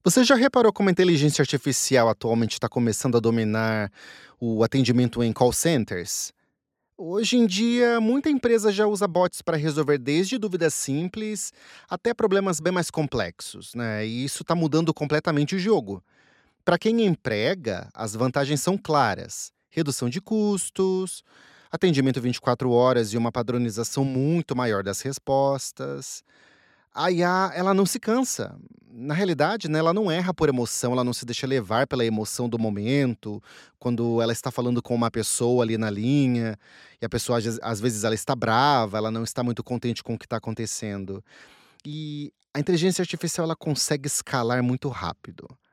Você já reparou como a inteligência artificial atualmente está começando a dominar o atendimento em call centers? Hoje em dia, muita empresa já usa bots para resolver desde dúvidas simples até problemas bem mais complexos, né? E isso está mudando completamente o jogo. Para quem emprega, as vantagens são claras: redução de custos, atendimento 24 horas e uma padronização muito maior das respostas. A IA, ela não se cansa. Na realidade, né, ela não erra por emoção, ela não se deixa levar pela emoção do momento, quando ela está falando com uma pessoa ali na linha, e a pessoa às vezes ela está brava, ela não está muito contente com o que está acontecendo. E a inteligência artificial ela consegue escalar muito rápido.